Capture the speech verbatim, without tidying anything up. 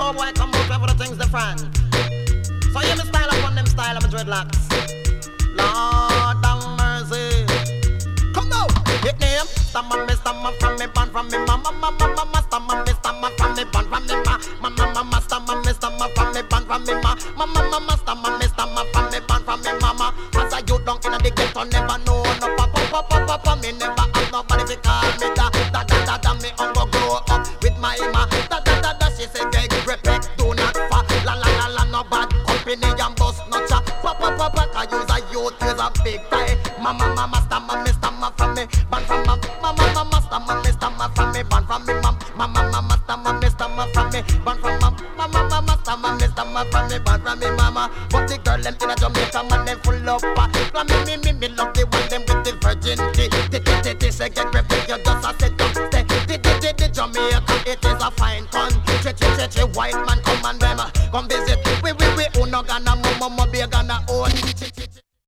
know boy come out everything's different. So you me style upon them style of my dreadlocks. Lord have mercy. Come now, hit name. Stammer me, stammer from me, born from me, mama, mama, mama, stammer me, stammer from me, born from me, ma, mama, mama, stammer me, stammer from me, born from me, ma, mama, mama, stammer me, stammer from me, born from me, mama. As I youth down in the ghetto, never know no papa, papa, papa, me never have nobody to call me da, da, da, da, da, me uncle grow up with my ma, da, da, da, da, she say beg, respect, do not fa, la, la, la, la, no bad company and bust no cha, papa, papa, I use a youth, use a big tie, mama, mama, stammer me, stammer from me, born from me. Mama, mama, stammer me, stammer from me, born from me, mom. Mama, mama, stammer me, stammer from me, born from mom. Mama, mama, stammer me, stammer from me, born from me, mama. But the girl them in a Jamaica, man, them full of fat. From me, me, me, me love the one them with the virginity. The, the, the, the, say get perfect, you just a set up stay. The, the, the, the Jamaica, it is a fine country. Che, che, che, che, white man come and them come visit. We, we, we, who no gonna, mama, mama, be gonna own.